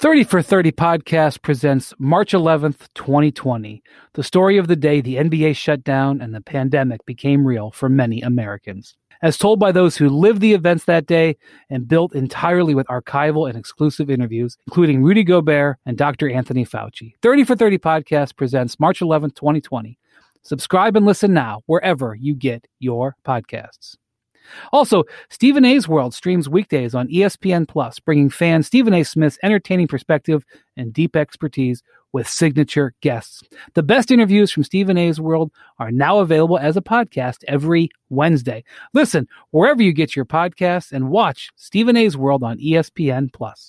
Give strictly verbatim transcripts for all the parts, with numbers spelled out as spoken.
thirty for thirty podcast presents March eleventh, twenty twenty, the story of the day the N B A shut down and the pandemic became real for many Americans. As told by those who lived the events that day and built entirely with archival and exclusive interviews, including Rudy Gobert and Doctor Anthony Fauci. thirty for thirty podcast presents March eleventh, twenty twenty. Subscribe and listen now wherever you get your podcasts. Also, Stephen A's World streams weekdays on E S P N Plus, bringing fans Stephen A. Smith's entertaining perspective and deep expertise with signature guests. The best interviews from Stephen A's World are now available as a podcast every Wednesday. Listen wherever you get your podcasts and watch Stephen A's World on E S P N Plus.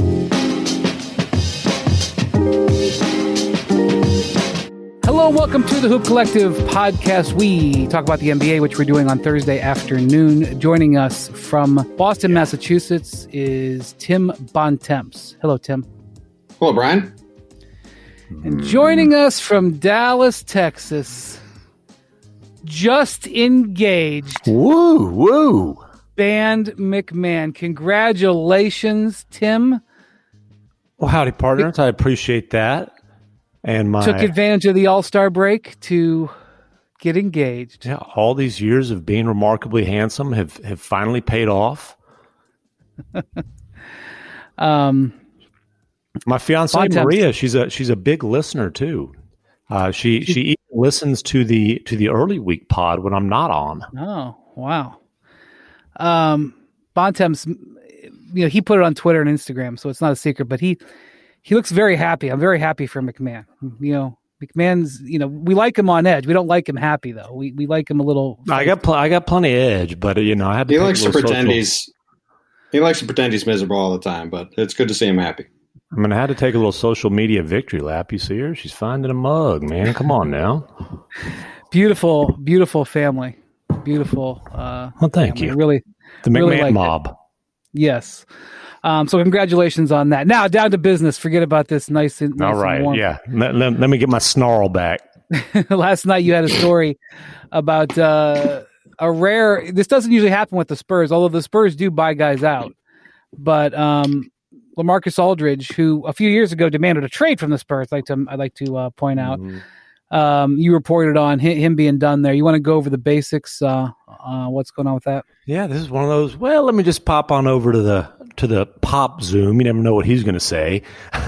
Hello and welcome to the Hoop Collective podcast. We talk about the N B A, which we're doing on Thursday afternoon. Joining us from Boston, Massachusetts is Tim Bontemps. Hello, Tim. Hello, Brian. And joining us from Dallas, Texas, just engaged. Woo, woo. Band McMahon. Congratulations, Tim. Well, howdy, partners. I appreciate that. And my took advantage of the All-Star break to get engaged. Yeah, all these years of being remarkably handsome have, have finally paid off. um, my fiancée Maria, she's a she's a big listener too. Uh, she she even listens to the to the early week pod when I'm not on. Oh wow! Um, Bontemps, you know, he put it on Twitter and Instagram, so it's not a secret. But he. He looks very happy. I'm very happy for McMahon. You know, McMahon's, you know, we like him on edge. We don't like him happy, though. We we like him a little. I got pl- I got plenty of edge, but, you know, I had to He likes to pretend social. he's he likes to pretend he's miserable all the time, but it's good to see him happy. I mean, I had to take a little social media victory lap. You see her? She's finding a mug, man. Come on now. Beautiful, beautiful family. Beautiful. Uh, well, thank family. you. Really, the McMahon really like mob. It. Yes. Um, so congratulations on that. Now down to business. Forget about this nice and nice all right. And warm. Yeah. Let, let, let me get my snarl back. Last night you had a story about uh, a rare. This doesn't usually happen with the Spurs, although the Spurs do buy guys out. But um, LaMarcus Aldridge, who a few years ago demanded a trade from the Spurs, I'd like to I'd like to uh, point out. Mm-hmm. Um, you reported on him being done there. You want to go over the basics? Uh, uh, what's going on with that? Yeah, this is one of those. Well, let me just pop on over to the to the pop Zoom. You never know what he's going to say.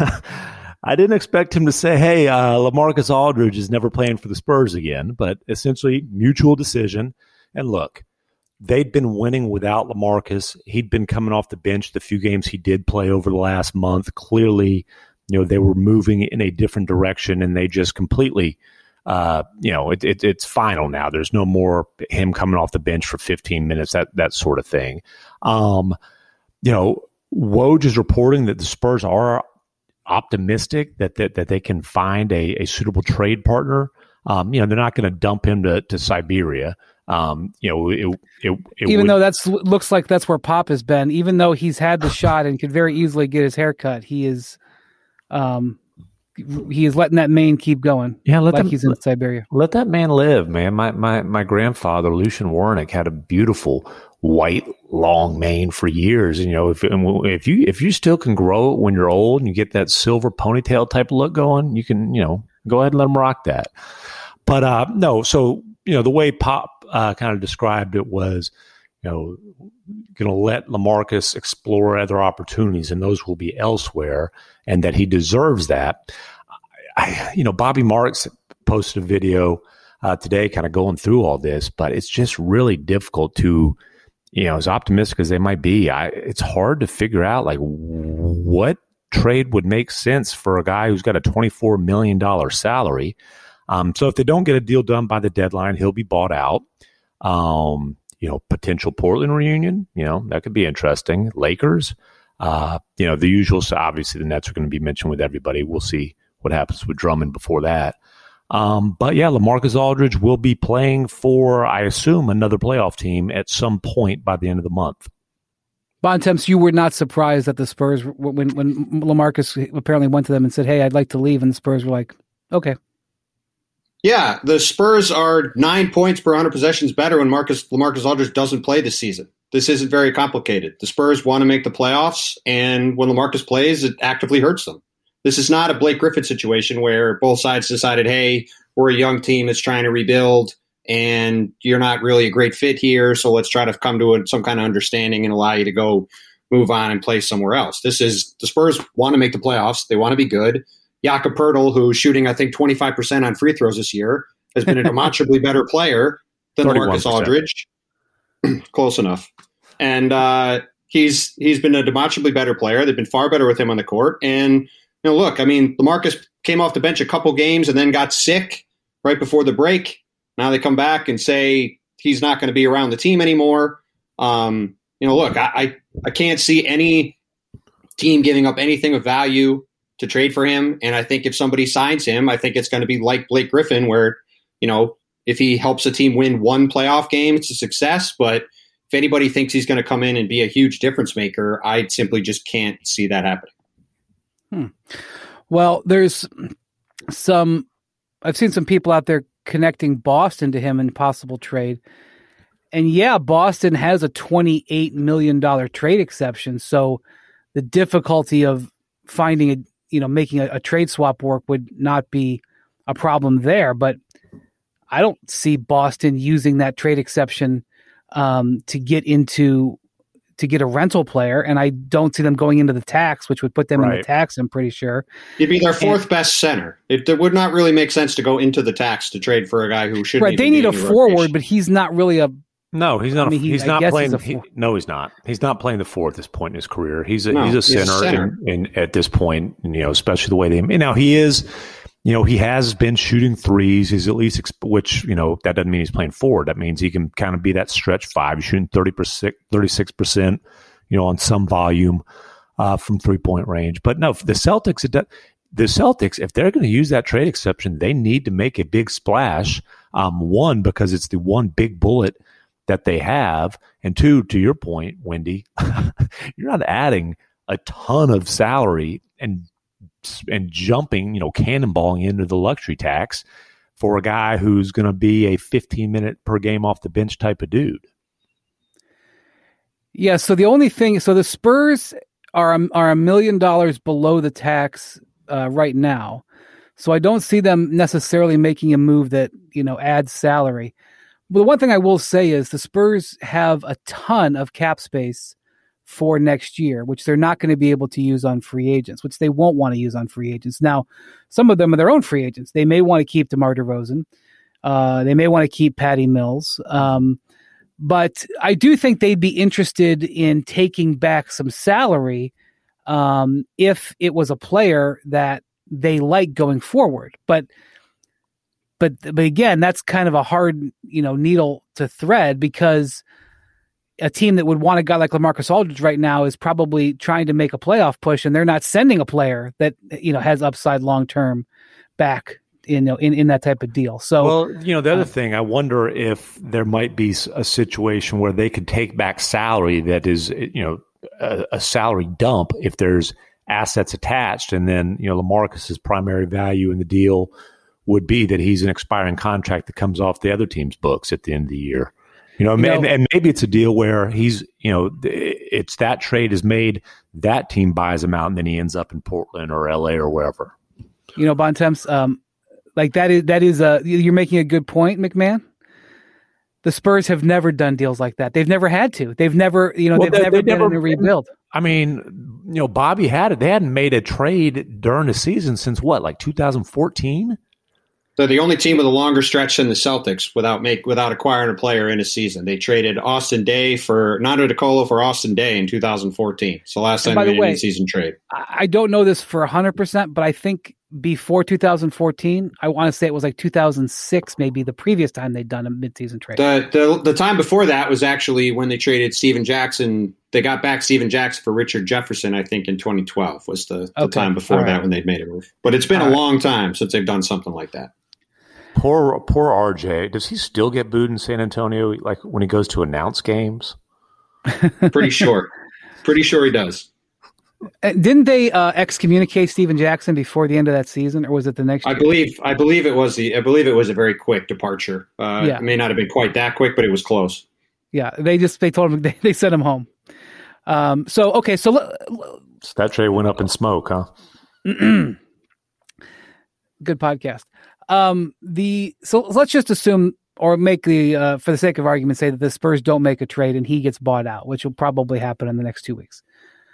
I didn't expect him to say, "Hey, uh, LaMarcus Aldridge is never playing for the Spurs again." But essentially, mutual decision. And look, they'd been winning without LaMarcus. He'd been coming off the bench the few games he did play over the last month. Clearly, you know, they were moving in a different direction, and they just completely. Uh, you know, it, it, it's final now. There's no more him coming off the bench for fifteen minutes, that that sort of thing. Um, you know, Woj is reporting that the Spurs are optimistic that that, that they can find a, a suitable trade partner. Um, you know, they're not going to dump him to, to Siberia. Um, you know, it, it, it even would, though that's looks like that's where Pop has been. Even though he's had the shot and could very easily get his hair cut, he is. Um, He is letting that mane keep going. Yeah, let like them, he's in Siberia. Let that man live, man. My my my grandfather, Lucian Warnick, had a beautiful white long mane for years. And, you know, if if you if you still can grow it when you're old and you get that silver ponytail type look going, you can, you know, go ahead and let him rock that. But uh, no, so you know the way Pop uh, kind of described it was, you know, going to let LaMarcus explore other opportunities, and those will be elsewhere, and that he deserves that. I, you know, Bobby Marks posted a video uh, today kind of going through all this, but it's just really difficult to, you know, as optimistic as they might be, I, it's hard to figure out, like, what trade would make sense for a guy who's got a twenty-four million dollars salary. Um, so if they don't get a deal done by the deadline, he'll be bought out. Um, You know, potential Portland reunion, you know, that could be interesting. Lakers, uh, you know, the usual. So obviously, the Nets are going to be mentioned with everybody. We'll see what happens with Drummond before that. Um, but yeah, LaMarcus Aldridge will be playing for, I assume, another playoff team at some point by the end of the month. Bontemps, you were not surprised that the Spurs, when when LaMarcus apparently went to them and said, "Hey, I'd like to leave," and the Spurs were like, "Okay." Yeah, the Spurs are nine points per one hundred possessions better when Marcus LaMarcus Aldridge doesn't play this season. this isn't very complicated. The Spurs want to make the playoffs, and when LaMarcus plays, it actively hurts them. This is not a Blake Griffin situation where both sides decided, hey, we're a young team that's trying to rebuild, and you're not really a great fit here, so let's try to come to a, some kind of understanding and allow you to go move on and play somewhere else. This is the Spurs want to make the playoffs. They want to be good. Jakob Poeltl, who's shooting, I think, twenty-five percent on free throws this year, has been a demonstrably better player than Marcus Aldridge. Close enough. And uh, he's he's been a demonstrably better player. They've been far better with him on the court. And, you know, look, I mean, LaMarcus came off the bench a couple games and then got sick right before the break. Now they come back and say he's not going to be around the team anymore. Um, you know, look, I, I, I can't see any team giving up anything of value to trade for him. And I think if somebody signs him, I think it's going to be like Blake Griffin, where, you know, if he helps a team win one playoff game, it's a success. But if anybody thinks he's going to come in and be a huge difference maker, I simply just can't see that happening. Hmm. Well, there's some, I've seen some people out there connecting Boston to him in possible trade. And yeah, Boston has a twenty-eight million dollars trade exception. So the difficulty of finding a, you know, making a, a trade swap work would not be a problem there. But I don't see Boston using that trade exception um, to get into to get a rental player, and I don't see them going into the tax, which would put them right. in the tax. I'm pretty sure he'd be their fourth and, best center. It, it would not really make sense to go into the tax to trade for a guy who shouldn't. Right, they need a forward, rotation. But he's not really a. No, he's not. I mean, a, he, he's I not playing. He's he, no, he's not. He's not playing the four at this point in his career. He's a, no, he's a center, he's a center. In, in, at this point. You know, especially the way they. Now he is. You know, he has been shooting threes. He's at least, which, you know, that doesn't mean he's playing forward. That means he can kind of be that stretch five. He's shooting thirty percent, thirty-six percent, you know, on some volume uh, from three-point range. But no, the Celtics, it, the Celtics, if they're going to use that trade exception, they need to make a big splash. Um, one, because it's the one big bullet that they have. And two, to your point, Wendy, you're not adding a ton of salary and and jumping, you know, cannonballing into the luxury tax for a guy who's going to be a fifteen minute per game off the bench type of dude. Yeah. So the only thing, so the Spurs are, are a million dollars below the tax uh, right now. So I don't see them necessarily making a move that, you know, adds salary. But the one thing I will say is the Spurs have a ton of cap space for next year, which they're not going to be able to use on free agents, which they won't want to use on free agents. Now, some of them are their own free agents. They may want to keep DeMar DeRozan. Uh, they may want to keep Patty Mills. Um, but I do think they'd be interested in taking back some salary um, if it was a player that they like going forward. But but but again, that's kind of a hard, you know, needle to thread, because a team that would want a guy like LaMarcus Aldridge right now is probably trying to make a playoff push, and they're not sending a player that, you know, has upside long term back, you know, in, in that type of deal. So, well, you know, the other uh, thing, I wonder if there might be a situation where they could take back salary that is, you know, a, a salary dump if there's assets attached, and then, you know, LaMarcus's primary value in the deal would be that he's an expiring contract that comes off the other team's books at the end of the year. You know, you and, know, and maybe it's a deal where he's, you know, it's that trade is made, that team buys him out, and then he ends up in Portland or L A or wherever. You know, Bontemps, um, like that is that is a you're making a good point, McMahon. The Spurs have never done deals like that. They've never had to. They've never, you know, well, they've they, never they been never, in a rebuild. I mean, you know, Bobby had it. They hadn't made a trade during the season since what, like two thousand fourteen? They're the only team with a longer stretch than the Celtics without make without acquiring a player in a season. They traded Austin Day for Nando De Colo for Austin Day in two thousand fourteen. So last time they made an in-season trade. I don't know this for one hundred percent, but I think before two thousand fourteen, I want to say it was like two thousand six, maybe the previous time they'd done a midseason trade. The, the the time before that was actually when they traded Steven Jackson. They got back Steven Jackson for Richard Jefferson, I think, in twenty twelve was the, the okay. time before All that right. when they'd made a move. But it's been All a right. long time since they've done something like that. Poor, poor R J. Does he still get booed in San Antonio, like when he goes to announce games? Pretty sure. Pretty sure he does. Uh, Didn't they uh, excommunicate Steven Jackson before the end of that season, or was it the next I year? believe. I believe it was the. I believe it was a very quick departure. Uh, Yeah. It may not have been quite that quick, but it was close. Yeah, they just they told him they, they sent him home. Um, so okay, so l- l- Stat tray went up in smoke, huh? good podcast. Um, the so let's just assume or make the uh, for the sake of argument say that the Spurs don't make a trade and he gets bought out, which will probably happen in the next two weeks.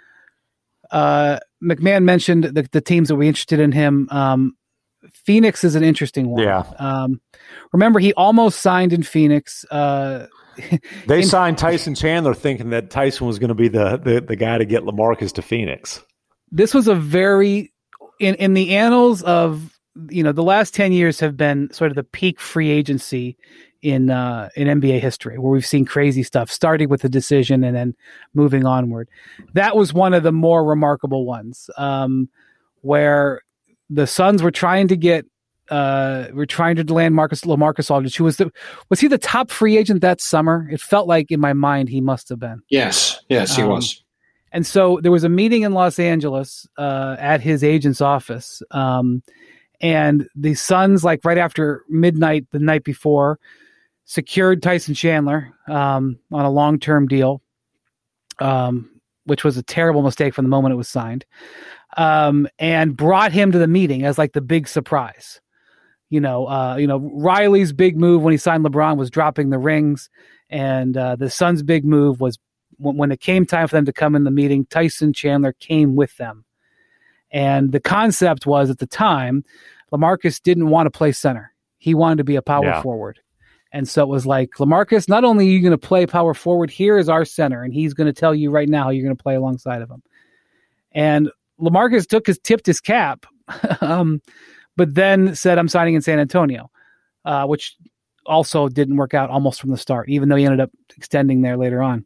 Uh, McMahon mentioned the, the teams that were interested in him. Um, Phoenix is an interesting one. Yeah. Um, remember, he almost signed in Phoenix. Uh, they in, signed Tyson Chandler thinking that Tyson was going to be the, the the guy to get LaMarcus to Phoenix. This was a very in in the annals of you know the last ten years have been sort of the peak free agency in uh, in N B A history, where we've seen crazy stuff, starting with the decision and then moving onward. That was one of the more remarkable ones, um, where the Suns were trying to get, uh, were trying to land Marcus LaMarcus Aldridge, who was the was he the top free agent that summer? It felt like in my mind he must have been. Yes, yes, he um, was. And so there was a meeting in Los Angeles uh, at his agent's office, um, and the Suns, like right after midnight the night before, secured Tyson Chandler um, on a long-term deal, um, which was a terrible mistake from the moment it was signed, um, and brought him to the meeting as like the big surprise. You know, uh, you know, Riley's big move when he signed LeBron was dropping the rings, and uh, the Suns' big move was when, when it came time for them to come in the meeting, Tyson Chandler came with them. And the concept was at the time, LaMarcus didn't want to play center. He wanted to be a power yeah. forward. And so it was like, LaMarcus, not only are you going to play power forward, here is our center, and he's going to tell you right now how you're going to play alongside of him. And LaMarcus took his tipped his cap, um, but then said, I'm signing in San Antonio, uh, which also didn't work out almost from the start, even though he ended up extending there later on.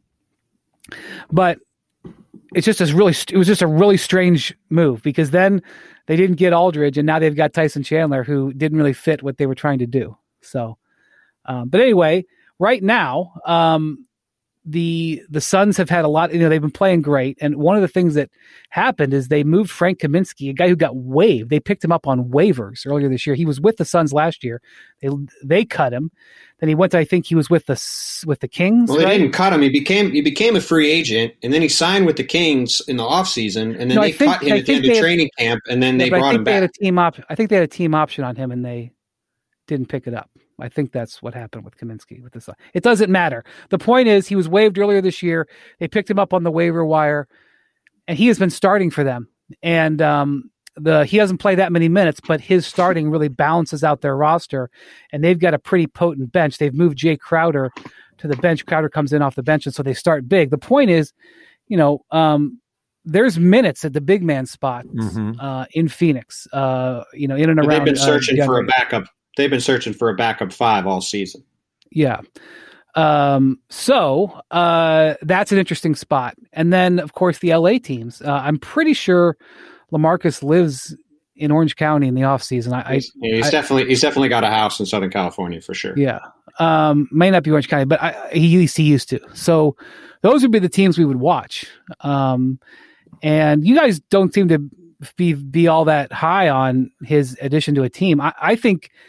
But it's just a really, it was just a really strange move, because then they didn't get Aldridge, and now they've got Tyson Chandler, who didn't really fit what they were trying to do. So, um, but anyway, right now, um, the the Suns have had a lot. You know, they've been playing great, and one of the things that happened is they moved Frank Kaminsky, a guy who got waived. They picked him up on waivers earlier this year. He was with the Suns last year. They they cut him. Then he went to, I think he was with the with the Kings. Well, they right? didn't cut him. He became he became a free agent, and then he signed with the Kings in the offseason, and then no, they think, cut him I at the end of training camp, and then yeah, they brought brought him him back. They had a team op- I think they had a team option on him, and they didn't pick it up. I think that's what happened with Kaminsky with this. It doesn't matter. The point is, he was waived earlier this year. They picked him up on the waiver wire, and he has been starting for them. And um, the he doesn't play that many minutes, but his starting really balances out their roster, and they've got a pretty potent bench. They've moved Jay Crowder to the bench. Crowder comes in off the bench, and so they start big. The point is, you know, um, there's minutes at the big man spot mm-hmm. uh, in Phoenix. Uh, you know, in and around. They've been searching uh, for a backup. They've been searching for a backup five all season. Yeah. Um, so uh, that's an interesting spot. And then, of course, the L A teams. Uh, I'm pretty sure LaMarcus lives in Orange County in the offseason. I, he's, I, he's I, definitely he's definitely got a house in Southern California for sure. Yeah. Um, may not be Orange County, but I, he, at least he used to. So those would be the teams we would watch. Um, and you guys don't seem to be be all that high on his addition to a team. I, I think –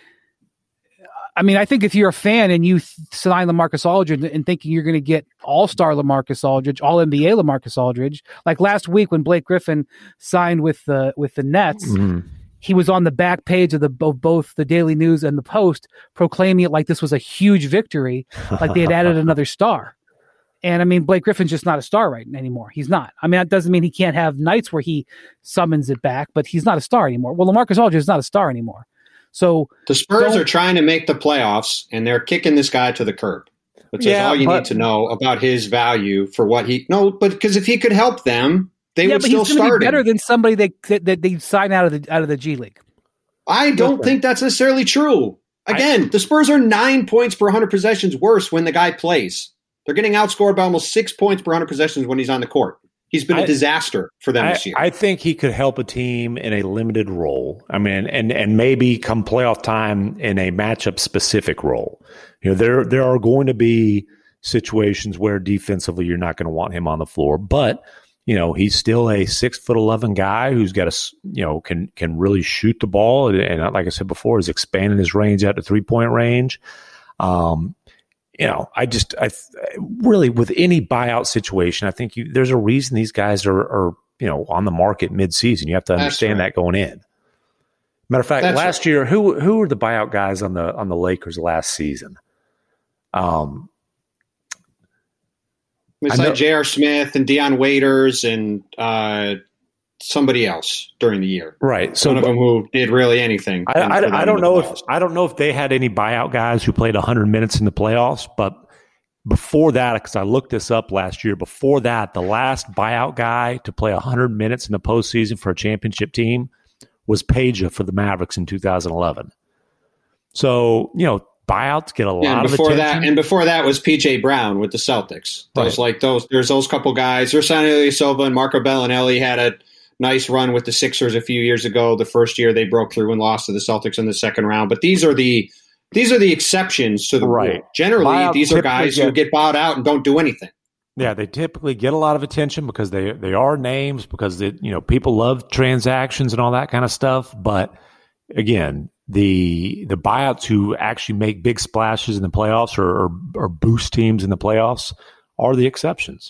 I mean, I think if you're a fan and you sign LaMarcus Aldridge and thinking you're going to get all-star LaMarcus Aldridge, all-N B A LaMarcus Aldridge, like last week when Blake Griffin signed with the with the Nets, mm-hmm. he was on the back page of the of both the Daily News and the Post proclaiming it like this was a huge victory, like they had added another star. And I mean, Blake Griffin's just not a star right anymore. He's not. I mean, that doesn't mean he can't have nights where he summons it back, but he's not a star anymore. Well, LaMarcus Aldridge is not a star anymore. So the Spurs are trying to make the playoffs, and they're kicking this guy to the curb. Which yeah, is all you but, need to know about his value for what he. No, but because if he could help them, they yeah, would but still he's gonna start be better him. than somebody that, that that they sign out of the out of the G League. I don't think that's necessarily true. Again, I, the Spurs are nine points per one hundred possessions worse when the guy plays. They're getting outscored by almost six points per one hundred possessions when he's on the court. He's been a I, disaster for them I, this year. I think he could help a team in a limited role. I mean, and and maybe come playoff time in a matchup specific role. You know, there there are going to be situations where defensively you're not going to want him on the floor, but you know, he's still a six foot eleven guy who's got a you know can can really shoot the ball, and like I said before, is expanding his range out to three point range. Um, you know, I just, I really, with any buyout situation, I think you, there's a reason these guys are, are, you know, on the market mid-season. You have to understand right. that going in. Matter of fact, That's last right. year, who who were the buyout guys on the on the Lakers last season? Um, it's like J R. Smith and Deion Waiters and uh, somebody else during the year. Right. So one of them who did really anything. I, I, I don't know if I don't know if they had any buyout guys who played one hundred minutes in the playoffs, but before that, because I looked this up last year, before that, the last buyout guy to play one hundred minutes in the postseason for a championship team was Peja for the Mavericks in two thousand eleven. So, you know, buyouts get a lot yeah, and before of attention. That, and before that was P J Brown with the Celtics. Those right. like those. There's those couple guys. Ersan Ilyasova and Marco Bellinelli had a nice run with the Sixers a few years ago. The first year they broke through and lost to the Celtics in the second round. But these are the these are the exceptions to the right. rule. Generally, Buyout these are guys get, who get bought out and don't do anything. Yeah, they typically get a lot of attention because they they are names, because they, you know, people love transactions and all that kind of stuff. But again, the the buyouts who actually make big splashes in the playoffs or, or, or boost teams in the playoffs are the exceptions.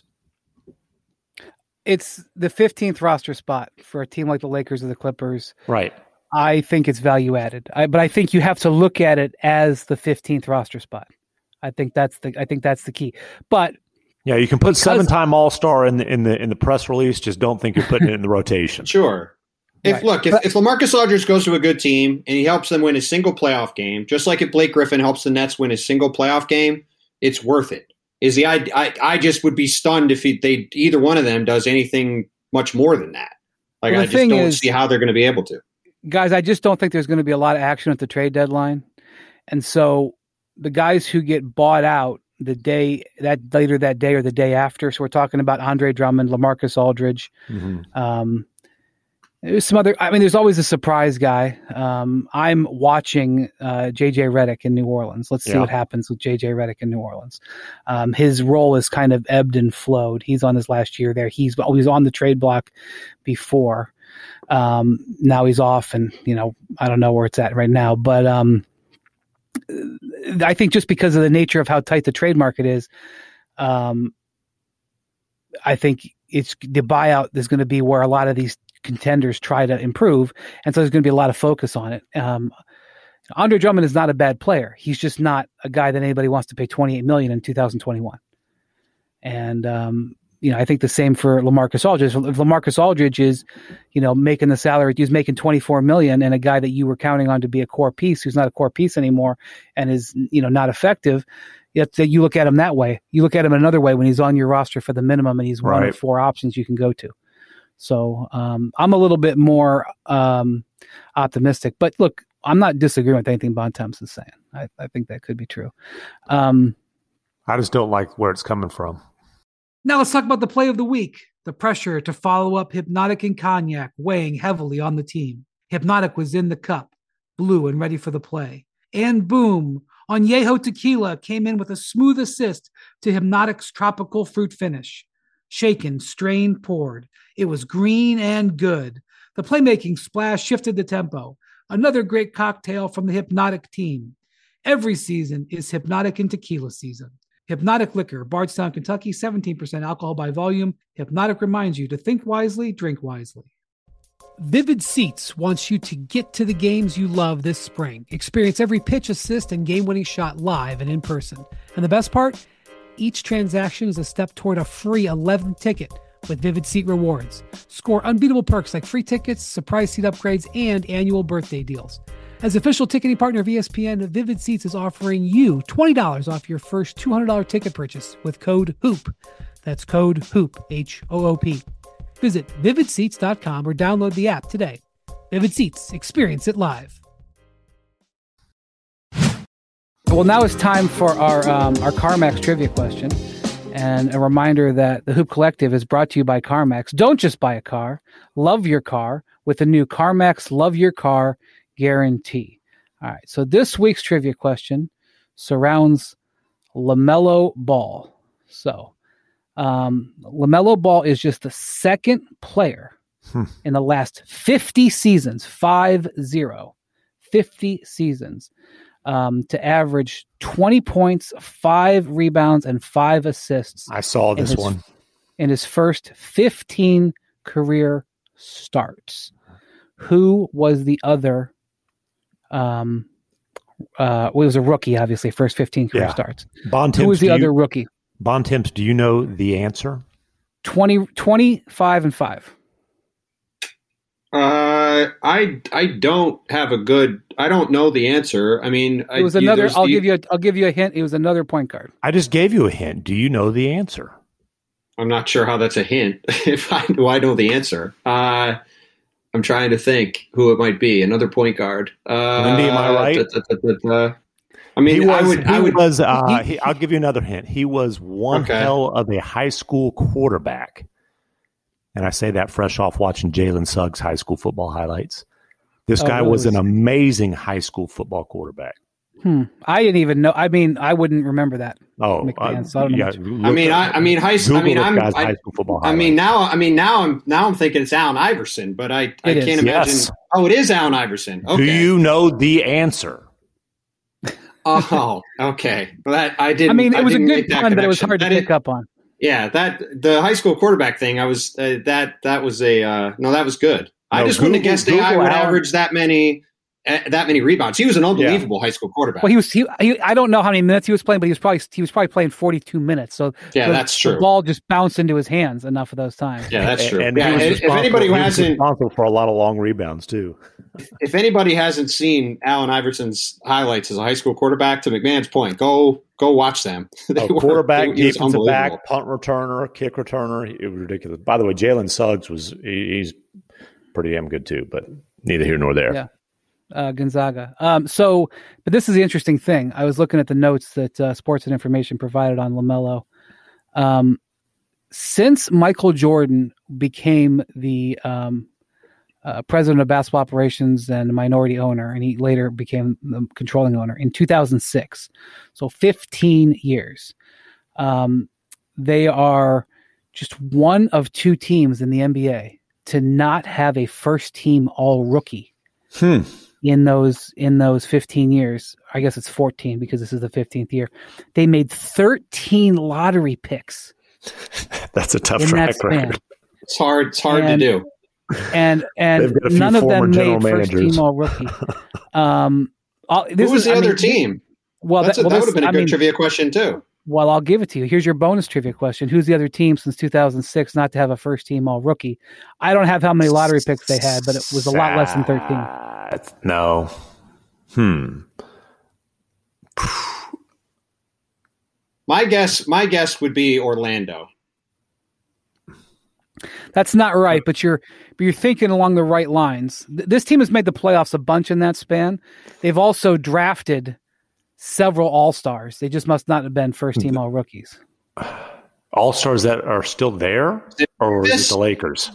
It's the fifteenth roster spot for a team like the Lakers or the Clippers. Right. I think it's value added, I, but I think you have to look at it as the fifteenth roster spot. I think that's the I think that's the key. But yeah, you can put seven-time All-Star in the in the in the press release. Just don't think you're putting it in the rotation. Sure. If right. look, if, but, if LaMarcus Aldridge goes to a good team and he helps them win a single playoff game, just like if Blake Griffin helps the Nets win a single playoff game, it's worth it. Is the I I, I just would be stunned if he, they either one of them does anything much more than that. Like well, I just don't is, see how they're going to be able to. Guys, I just don't think there's going to be a lot of action at the trade deadline, and so the guys who get bought out the day that later that day or the day after. So we're talking about Andre Drummond, LaMarcus Aldridge. Mm-hmm. Um, there's some other. I mean, there's always a surprise guy. Um, I'm watching uh, J J Redick in New Orleans. Let's see yeah. what happens with J J Redick in New Orleans. Um, his role is kind of ebbed and flowed. He's on his last year there. He's always on the trade block before. Um, now he's off, and you know I don't know where it's at right now, but. Um, I think just because of the nature of how tight the trade market is, um, I think it's the buyout is going to be where a lot of these contenders try to improve, and so there's going to be a lot of focus on it. Um, Andre Drummond is not a bad player; he's just not a guy that anybody wants to pay twenty-eight million dollars in two thousand twenty-one. And um, you know, I think the same for LaMarcus Aldridge. If LaMarcus Aldridge is, you know, making the salary, he's making twenty-four million dollars, and a guy that you were counting on to be a core piece, who's not a core piece anymore, and is, you know, not effective. You have to, you look at him that way. You look at him another way when he's on your roster for the minimum, and he's one right. of four options you can go to. So um, I'm a little bit more um, optimistic. But look, I'm not disagreeing with anything Bontemps is saying. I, I think that could be true. Um, I just don't like where it's coming from. Now let's talk about the play of the week. The pressure to follow up Hypnotic and Cognac weighing heavily on the team. Hypnotic was in the cup, blue and ready for the play. And boom, Añejo Tequila came in with a smooth assist to Hypnotic's tropical fruit finish. Shaken, strained, poured. It was green and good. The playmaking splash shifted the tempo. Another great cocktail from the Hypnotic team. Every season is Hypnotic and Tequila season. Hypnotic Liquor, Bardstown, Kentucky, seventeen percent alcohol by volume. Hypnotic reminds you to think wisely, drink wisely. Vivid Seats wants you to get to the games you love this spring. Experience every pitch, assist, and game-winning shot live and in person. And the best part? Each transaction is a step toward a free eleventh ticket with Vivid Seat Rewards. Score unbeatable perks like free tickets, surprise seat upgrades, and annual birthday deals. As official ticketing partner of E S P N, Vivid Seats is offering you twenty dollars off your first two hundred dollars ticket purchase with code HOOP. That's code HOOP, H O O P. Visit vivid seats dot com or download the app today. Vivid Seats, experience it live. Well, now it's time for our um, our CarMax trivia question. And a reminder that the Hoop Collective is brought to you by CarMax. Don't just buy a car. Love your car with the new CarMax Love Your Car guarantee. All right. So this week's trivia question surrounds LaMelo Ball. So um, LaMelo Ball is just the second player hmm. in the last fifty seasons, five zero, fifty seasons, um, to average twenty points, five rebounds, and five assists. I saw this in his, one. in his first fifteen career starts. Who was the other? Um, uh, well, it was a rookie, obviously, first fifteen career Yeah. starts. Bontemps, Who was the do other you, rookie? Bontemps, do you know the answer? twenty, twenty-five and five. Uh, I I don't have a good. I don't know the answer. I mean, It was I, another. I'll the, give you. A, I'll give you a hint. It was another point guard. I just gave you a hint. Do you know the answer? I'm not sure how that's a hint. If I do, I know the answer. Uh, I'm trying to think who it might be. Another point guard. Uh, Lindy, am I right? Da, da, da, da, da. I mean, He was. I would. he I would. was. Uh, he- he, I'll give you another hint. He was one Okay. hell of a high school quarterback, and I say that fresh off watching Jalen Suggs' high school football highlights. This Oh, guy really? was an amazing high school football quarterback. Hmm. I didn't even know. I mean, I wouldn't remember that. Oh, McMahon, uh, so I don't know yeah, much. look I mean, up- I, I mean, high school. I Google mean, this I'm. guy's I, high school football I mean, highlights. now. I mean, now I'm. Now I'm thinking it's Allen Iverson, but I. I It is. can't imagine. Yes. Oh, it is Allen Iverson. Okay. Do you know the answer? Oh, okay. Well, that I didn't. I mean, it was a didn't good make that pun, but it was connection. hard to That is- pick up on. Yeah, that the high school quarterback thing. I was uh, that that was a uh, no. That was good. I No, just wouldn't have Google- guessed A I Google would Allen- average that many uh, that many rebounds. He was an unbelievable high school quarterback. Well, he was. He, he. I don't know how many minutes he was playing, but he was probably. He was probably playing forty-two minutes. So yeah, the, that's The true. ball just bounced into his hands enough of those times. Yeah, that's true. And yeah, he was if, if responsible- anybody who he was hasn't, responsible for a lot of long rebounds too. if anybody hasn't seen Allen Iverson's highlights as a high school quarterback, to McMahon's point, go go watch them. They A were- quarterback, he was defensive unbelievable. back, punt returner, kick returner. It was ridiculous. By the way, Jalen Suggs was he, he's pretty damn good too, but neither here nor there. Yeah. Uh, Gonzaga. Um, so, but this is the interesting thing. I was looking at the notes that uh, Sports and Information provided on LaMelo. Um, since Michael Jordan became the um, uh, president of basketball operations and minority owner, and he later became the controlling owner in two thousand six, so fifteen years, um, they are just one of two teams in the N B A to not have a first team all rookie. Hmm. In those in those fifteen years, I guess it's fourteen because this is the fifteenth year. They made thirteen lottery picks, That's a tough in track that span. record. It's hard. It's hard And- to do. and and They've got a few none of former them general made first managers. team all rookie. Um, all, this Who was is, the I other mean, team? Well, That's that, a, well, that this- would have been a I good mean, trivia question too. Well, I'll give it to you. Here's your bonus trivia question: who's the other team since two thousand six not to have a first team all rookie? I don't have how many lottery picks they had, but it was a lot less than thirteen. Uh, no. Hmm. My guess. My guess would be Orlando. That's not right, but you're but you're thinking along the right lines. Th- This team has made the playoffs a bunch in that span. They've also drafted several all-stars. They just must not have been first-team all-rookies. All stars that are still there, or is This- it the Lakers?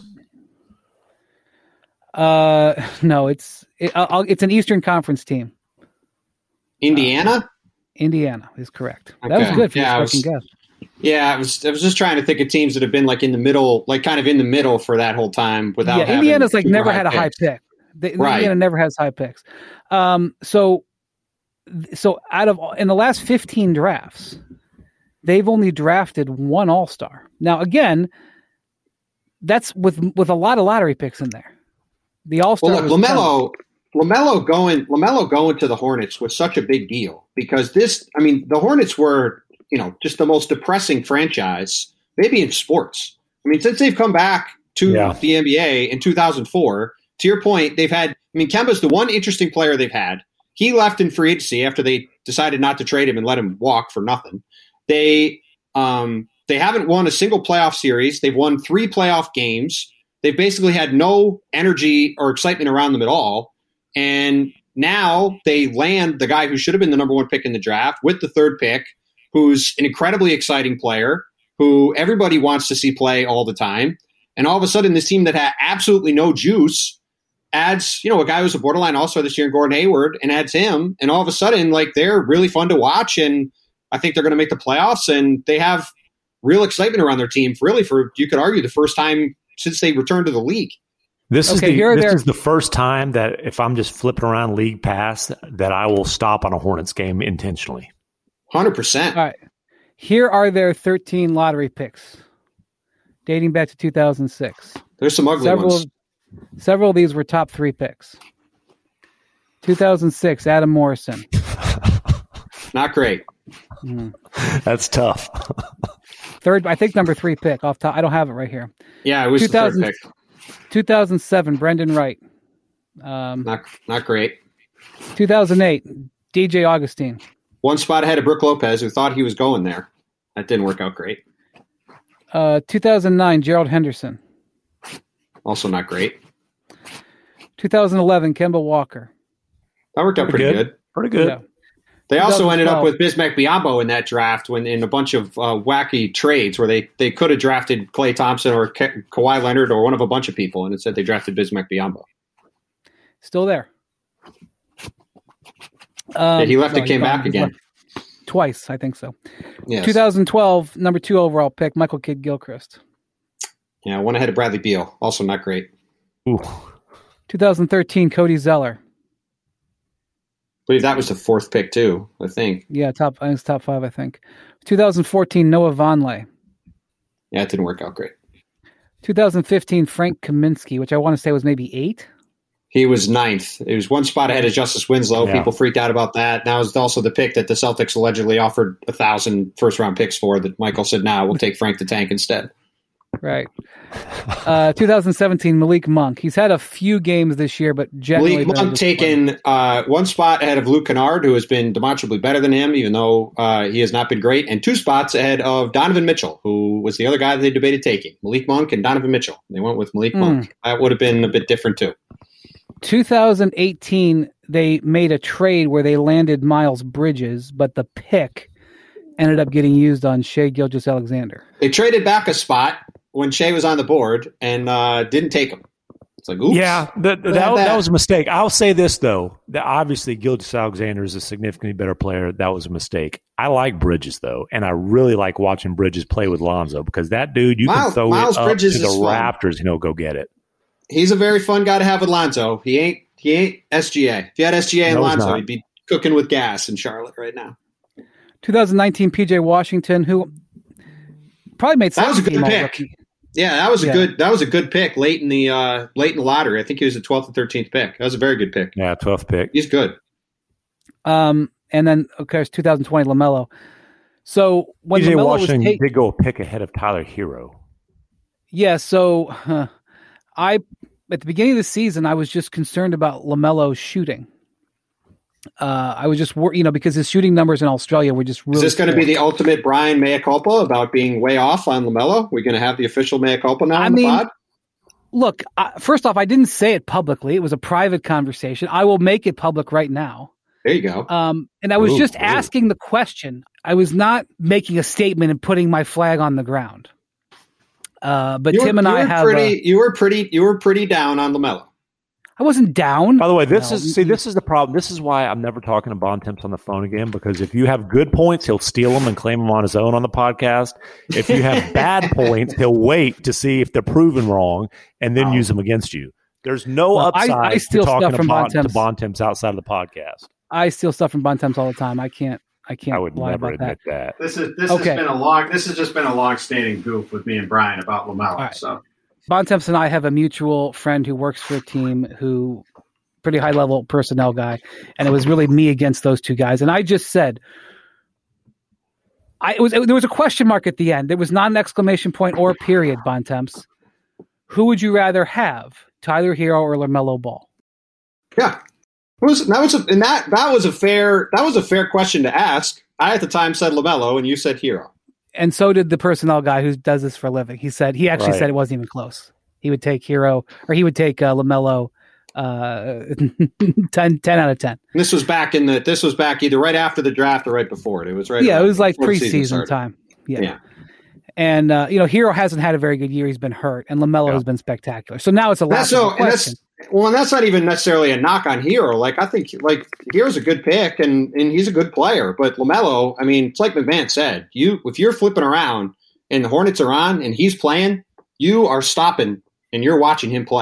Uh, no, it's it, I'll, it's an Eastern Conference team. Indiana. Indiana is correct. That was Okay. good for Yeah, I your was- second guess. Yeah, I was. I was just trying to think of teams that have been like in the middle, like kind of in the middle for that whole time. Without Yeah, having Indiana's like super never had a high picks. pick. They, Right. Indiana never has high picks. Um, so, so out of in the last fifteen drafts, they've only drafted one All Star. Now, again, that's with with a lot of lottery picks in there. The All Star. Well, look, Lamelo, Lamelo going, Lamelo going to the Hornets was such a big deal because this. I mean, the Hornets were, you know, just the most depressing franchise maybe in sports. I mean, since they've come back to Yeah. the N B A in two thousand four, to your point, they've had. I mean, Kemba's the one interesting player they've had. He left in free agency after they decided not to trade him and let him walk for nothing. They um, they haven't won a single playoff series. They've won three playoff games. They've basically had no energy or excitement around them at all. And now they land the guy who should have been the number one pick in the draft with the third pick, who's an incredibly exciting player, who everybody wants to see play all the time. And all of a sudden, this team that had absolutely no juice adds, you know, a guy who's a borderline all-star this year in Gordon Hayward and adds him. And all of a sudden, like, they're really fun to watch. And I think they're going to make the playoffs. And they have real excitement around their team, for really, for, you could argue, the first time since they returned to the league. This is Okay, the here are this their- is the first time that if I'm just flipping around League Pass that I will stop on a Hornets game intentionally. one hundred percent. All right. Here are their thirteen lottery picks dating back to two thousand six. There's some ugly Several, ones. several of these were top three picks. two thousand six, Adam Morrison. Not great. Mm. That's tough. Third, I think number three pick off top. I don't have it right here. Yeah, it was the third pick. two thousand seven, Brendan Wright. Um, Not not great. two thousand eight, D J Augustine. One spot ahead of Brook Lopez, who thought he was going there. That didn't work out great. Uh, two thousand nine, Gerald Henderson. Also not great. two thousand eleven, Kemba Walker. That worked out Pretty pretty good. good. Pretty good. Yeah. They also ended up twenty twelve. with Bismack Biyombo in that draft when in a bunch of uh, wacky trades where they, they could have drafted Klay Thompson or Ka- Kawhi Leonard or one of a bunch of people, and instead they drafted Bismack Biyombo. Still there. Yeah, Um, he left no, and came he's gone. back He's again. left twice, I think so. Yes. twenty twelve, number two overall pick, Michael Kidd Gilchrist. Yeah, one ahead of Bradley Beal. Also not great. Ooh. twenty thirteen, Cody Zeller. I believe that was the fourth pick too, I think. Yeah, top. I think it's top five. I think. twenty fourteen, Noah Vonleh. Yeah, it didn't work out great. twenty fifteen, Frank Kaminsky, which I want to say was maybe eight. He was ninth. It was one spot ahead of Justice Winslow. Yeah. People freaked out about that. That was also the pick that the Celtics allegedly offered a thousand first round picks for. That Michael said, "Nah, we'll take Frank the Tank instead." Right. Uh, twenty seventeen, Malik Monk. He's had a few games this year, but generally Malik been a Monk disappointment. taken uh, one spot ahead of Luke Kennard, who has been demonstrably better than him, even though uh, he has not been great, and two spots ahead of Donovan Mitchell, who was the other guy that they debated taking. Malik Monk and Donovan Mitchell. They went with Malik Mm. Monk. That would have been a bit different too. twenty eighteen, they made a trade where they landed Miles Bridges, but the pick ended up getting used on Shai Gilgeous-Alexander. They traded back a spot when Shea was on the board and uh, didn't take him. It's like, oops. Yeah, that, that, Look at that was a mistake. I'll say this, though. That obviously, Gilgeous-Alexander is a significantly better player. That was a mistake. I like Bridges, though, and I really like watching Bridges play with Lonzo because that dude, you Miles- can throw Miles it up Bridges to the is fun. Raptors and he'll go get it. He's a very fun guy to have with Lonzo. He ain't he ain't S G A. If you had S G A and No, he's Lonzo, not. he'd be cooking with gas in Charlotte right now. twenty nineteen, P J Washington, who probably made That was a second good team pick. All-Rookie. Yeah, that was a Yeah. good that was a good pick late in the uh, late in the lottery. I think he was the twelfth and thirteenth pick. That was a very good pick. Yeah, twelfth pick. He's good. Um, and then, of course, twenty twenty, LaMelo. So when P J LaMelo Washington was ta- did go a pick ahead of Tyler Hero. yeah, so huh, I at the beginning of the season, I was just concerned about LaMelo's shooting. Uh, I was just, wor- you know, because his shooting numbers in Australia were just really. Is this going to poor. be the ultimate Brian mea culpa about being way off on LaMelo? We're going to have the official mea culpa now I on the mean, pod? Look, uh, first off, I didn't say it publicly. It was a private conversation. I will make it public right now. There you go. Um, and I was Ooh, just ooh. asking the question. I was not making a statement and putting my flag on the ground. Uh, but you Tim were, and you I were have. pretty. uh, you were pretty. You were pretty down on LaMelo. I wasn't down. By the way, this No. is see, this is the problem. This is why I'm never talking to Bontemps on the phone again, because if you have good points, he'll steal them and claim them on his own on the podcast. If you have bad points, he'll wait to see if they're proven wrong and then Oh. use them against you. There's no Well, I- upside I steal to talking stuff to, from bon, to Bontemps. Bontemps outside of the podcast. I steal stuff from Bontemps all the time. I can't. I can't I would lie never about that. admit that. This is this Okay. has been a long. This has just been a long-standing goof with me and Brian about LaMelo. right. So Bontemps and I have a mutual friend who works for a team who pretty high level personnel guy, and it was really me against those two guys. And I just said, I it was it, there was a question mark at the end. There was not an exclamation point or a period. Bontemps, who would you rather have, Tyler Hero or LaMelo Ball? yeah, it was that was a, and that that was a fair that was a fair question to ask. I at the time said LaMelo, and you said Hero. And so did the personnel guy who does this for a living. He said he actually Right. said it wasn't even close. He would take Hero or he would take uh, LaMelo uh, ten, ten out of ten. And this was back in the. This was back either right after the draft or right before it. It was right. Yeah, it around was like before the season preseason started. time. Yeah. Yeah. And, uh, you know, Hero hasn't had a very good year. He's been hurt, and LaMelo Yeah. has been spectacular. So now it's a That's logical so, and question. that's well, and that's not even necessarily a knock on Hero. Like I think, like Hero's a good pick, and and he's a good player. But LaMelo, I mean, it's like McMahon said. You, if you're flipping around and the Hornets are on and he's playing, you are stopping and you're watching him play.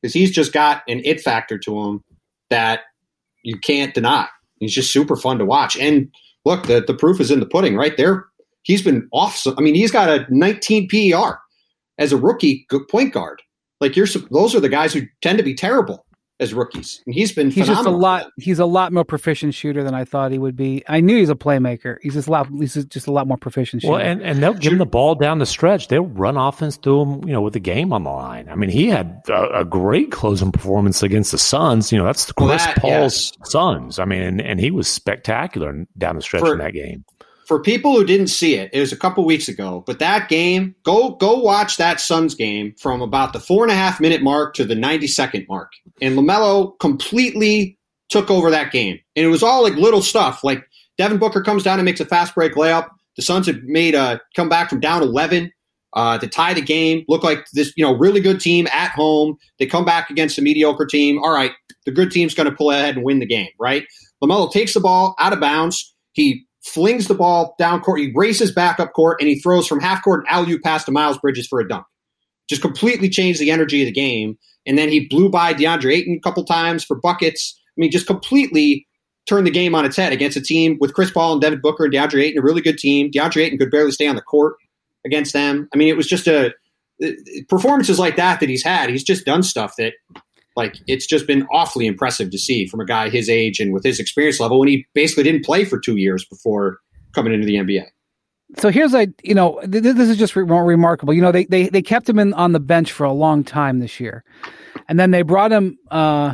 because he's just got an it factor to him that you can't deny. He's just super fun to watch. And look, the, the proof is in the pudding right there. He's been off. So, I mean, he's got a nineteen P E R as a rookie point guard. Like you're, those are the guys who tend to be terrible as rookies. And he's been he's phenomenal. just a lot. He's a lot more proficient shooter than I thought he would be. I knew he's a playmaker. He's just a lot. He's just a lot more proficient shooter. Well, and, and they'll give him the ball down the stretch. They'll run offense through him, you know, with the game on the line. I mean, he had a, a great closing performance against the Suns. You know, that's Chris well, that, Paul's yes. Suns. I mean, and, and he was spectacular down the stretch For, in that game. For people who didn't see it, it was a couple weeks ago, but that game, go go watch that Suns game from about the four and a half minute mark to the ninety-second mark. And LaMelo completely took over that game. And it was all like little stuff. Like Devin Booker comes down and makes a fast break layup. The Suns had made a come back from down eleven uh, to tie the game. Look like this, you know, really good team at home. They come back against a mediocre team. All right, the good team's going to pull ahead and win the game, right? LaMelo takes the ball out of bounds. He flings the ball down court. He races back up court, and he throws from half court an alley-oop pass to Miles Bridges for a dunk. Just completely changed the energy of the game. And then he blew by DeAndre Ayton a couple times for buckets. I mean, just completely turned the game on its head against a team with Chris Paul and Devin Booker and DeAndre Ayton, a really good team. DeAndre Ayton could barely stay on the court against them. I mean, it was just a performances like that that he's had. He's just done stuff that, like, it's just been awfully impressive to see from a guy his age and with his experience level when he basically didn't play for two years before coming into the N B A. So here's a, you know, th- this is just re- remarkable. You know, they, they, they kept him in on the bench for a long time this year. And then they brought him, uh,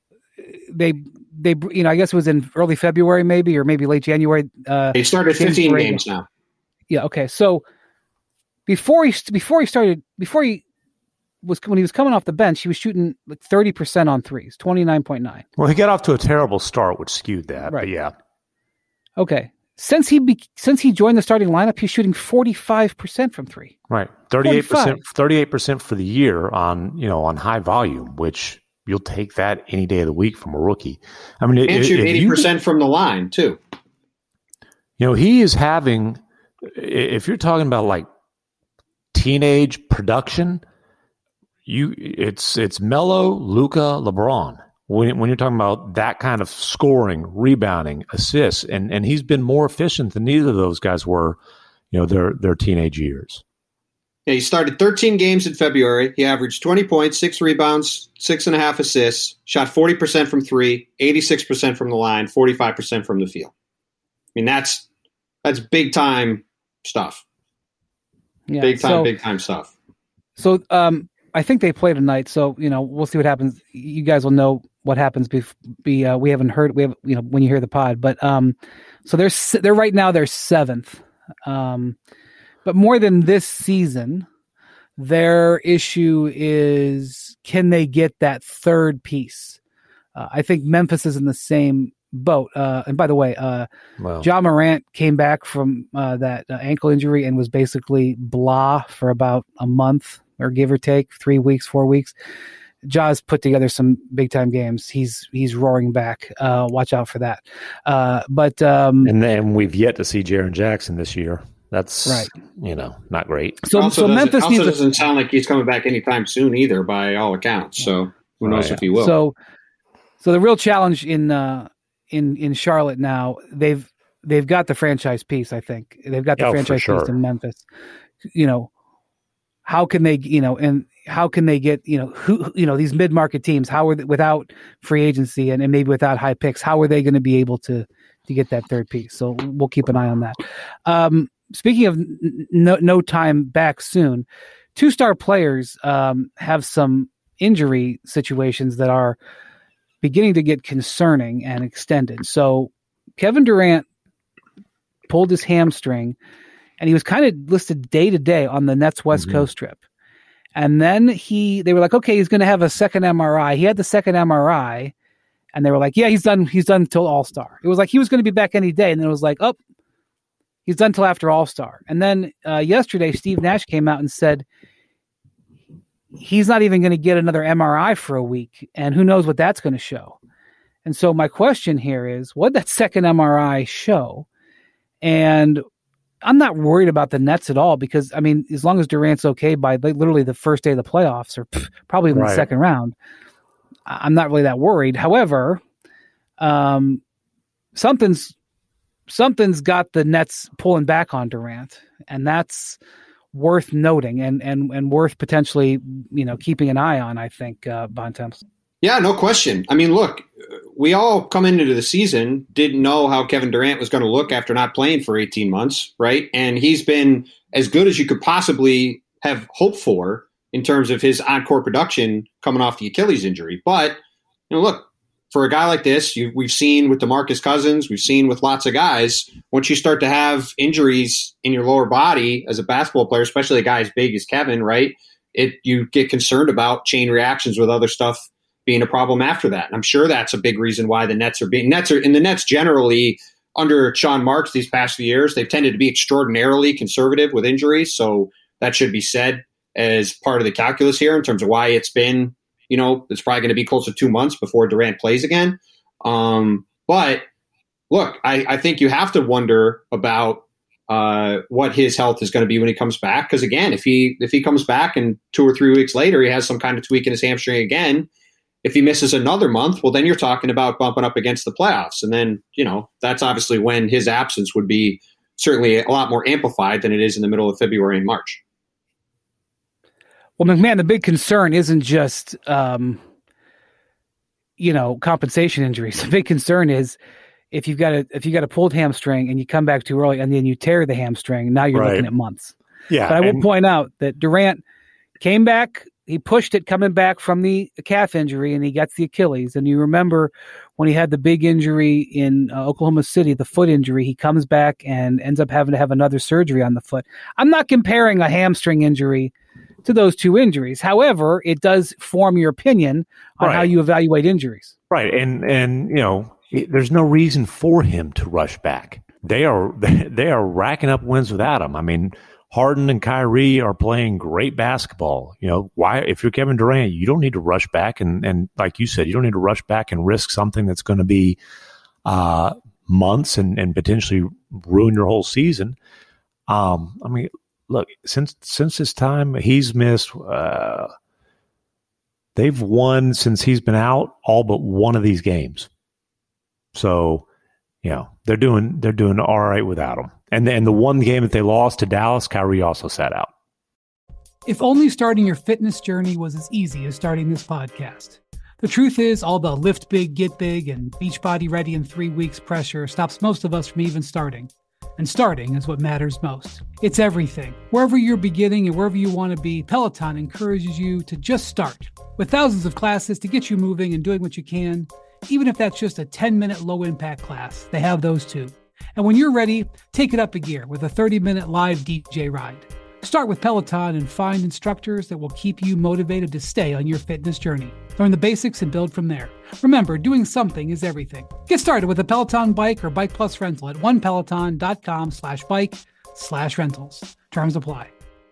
they, they, you know, I guess it was in early February maybe, or maybe late January. Uh, they started fifteen games now. Yeah. Okay. So before he, before he started, before he, was when he was coming off the bench, he was shooting like thirty percent on threes, twenty-nine point nine. Well, he got off to a terrible start, which skewed that. Right. But yeah. Okay. Since he be, since he joined the starting lineup, he's shooting forty-five percent from three. Right. thirty-eight percent, thirty-eight percent for the year on, you know, on high volume, which you'll take that any day of the week from a rookie. I mean, and if, shoot eighty percent you, from the line too. You know, he is having, if you're talking about like teenage production, You, it's it's Melo, Luka, LeBron. When when you're talking about that kind of scoring, rebounding, assists, and and he's been more efficient than either of those guys were, you know, their their teenage years. Yeah, he started thirteen games in February. He averaged twenty points, six rebounds, six and a half assists, shot forty percent from three, eighty-six percent from the line, forty-five percent from the field. I mean, that's that's big time stuff. Yeah, big time, so, big time stuff. So, um. I think they play tonight, so you know we'll see what happens. You guys will know what happens. Be, be uh, we haven't heard we have you know when you hear the pod, but um, so they're they're right now they're seventh, um, but more than this season, their issue is can they get that third piece? Uh, I think Memphis is in the same boat. Uh, and by the way, uh, wow. Ja Morant came back from uh, that uh, ankle injury and was basically blah for about a month. Or give or take three weeks, four weeks. Ja's put together some big time games. He's he's roaring back. Uh, watch out for that. Uh, but um, and then we've yet to see Jaren Jackson this year. That's right. You know, not great. So also so Memphis also needs doesn't a, sound like he's coming back anytime soon either, by all accounts. So who knows right. if he will? So so the real challenge in uh, in in Charlotte now they've they've got the franchise piece. I think they've got the oh, franchise sure. piece in Memphis. You know. How can they, you know, and how can they get, you know, who, you know, these mid-market teams, how are they, without free agency and, and maybe without high picks, how are they going to be able to, to get that third piece? So we'll keep an eye on that. Um, speaking of n- no, no time back soon, two-star players um, have some injury situations that are beginning to get concerning and extended. So Kevin Durant pulled his hamstring. And he was kind of listed day to day on the Nets West mm-hmm. Coast trip. And then he, they were like, okay, he's going to have a second M R I. He had the second M R I and they were like, yeah, he's done. He's done till All-Star. It was like, he was going to be back any day. And then it was like, oh, he's done till after All-Star. And then uh, yesterday, Steve Nash came out and said, he's not even going to get another M R I for a week. And who knows what that's going to show. And so my question here is, what did that second M R I show? And I'm not worried about the Nets at all because, I mean, as long as Durant's okay by like, literally the first day of the playoffs or pff, probably in right. the second round, I'm not really that worried. However, um, something's something's got the Nets pulling back on Durant, and that's worth noting and and and worth potentially, you know, keeping an eye on, I think, uh, Bontemps. Yeah, no question. I mean, look, we all come into the season, didn't know how Kevin Durant was going to look after not playing for eighteen months, right? And he's been as good as you could possibly have hoped for in terms of his on-court production coming off the Achilles injury. But, you know, look, for a guy like this, you, we've seen with DeMarcus Cousins, we've seen with lots of guys, once you start to have injuries in your lower body as a basketball player, especially a guy as big as Kevin, right, it you get concerned about chain reactions with other stuff being a problem after that. And I'm sure that's a big reason why the Nets are being Nets are in the Nets generally under Sean Marks these past few years. They've tended to be extraordinarily conservative with injuries. So that should be said as part of the calculus here in terms of why it's been, you know, it's probably going to be close to two months before Durant plays again. Um, but look, I, I think you have to wonder about uh, what his health is going to be when he comes back. Because again, if he if he comes back and two or three weeks later he has some kind of tweak in his hamstring again, if he misses another month, well, then you're talking about bumping up against the playoffs. And then, you know, that's obviously when his absence would be certainly a lot more amplified than it is in the middle of February and March. Well, McMahon, the big concern isn't just, um, you know, compensation injuries. The big concern is if you've got a if you got a pulled hamstring and you come back too early and then you tear the hamstring, now you're right. looking at months. Yeah, but I will and- point out that Durant came back. He pushed it coming back from the calf injury, and he gets the Achilles. And you remember when he had the big injury in uh, Oklahoma City, the foot injury, he comes back and ends up having to have another surgery on the foot. I'm not comparing a hamstring injury to those two injuries. However, it does form your opinion on right. how you evaluate injuries. Right. And, and you know, it, there's no reason for him to rush back. They are they are racking up wins without him. I mean, Harden and Kyrie are playing great basketball. You know, why, if you're Kevin Durant, you don't need to rush back. And, and like you said, you don't need to rush back and risk something that's going to be uh, months and, and potentially ruin your whole season. Um, I mean, look, since, since his time, he's missed, uh, they've won since he's been out all but one of these games. So, you know, they're doing, they're doing all right without him. And the, and the one game that they lost to Dallas, Kyrie also sat out. If only starting your fitness journey was as easy as starting this podcast. The truth is, all the lift big, get big, and Beachbody ready in three weeks pressure stops most of us from even starting. And starting is what matters most. It's everything. Wherever you're beginning and wherever you want to be, Peloton encourages you to just start. With thousands of classes to get you moving and doing what you can, even if that's just a ten-minute low-impact class, they have those too. And when you're ready, take it up a gear with a thirty-minute live D J ride. Start with Peloton and find instructors that will keep you motivated to stay on your fitness journey. Learn the basics and build from there. Remember, doing something is everything. Get started with a Peloton bike or Bike Plus rental at one peloton dot com slash bike slash rentals. Terms apply.